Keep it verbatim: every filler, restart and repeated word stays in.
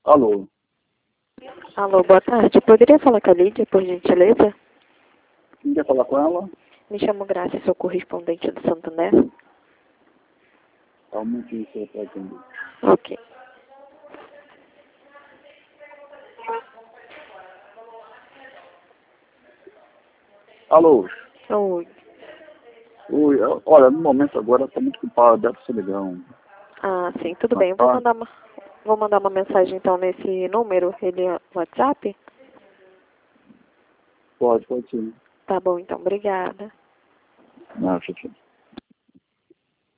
Alô? Alô, boa tarde. Eu poderia falar com a Lídia, por gentileza? Quem quer falar com ela? Me chamo Graça, sou correspondente do Santander. Tá um momentinho que eu tô atender. Ok. Alô? Oi. Oi, eu- olha, no momento agora tá muito ocupado, deve ser legal. Ah, sim, tudo Mais bem. Eu vou tarde? mandar uma, vou mandar uma mensagem então nesse número, ele é WhatsApp? Pode, pode sim. Tá bom, então. Obrigada. Não, tchau, tchau.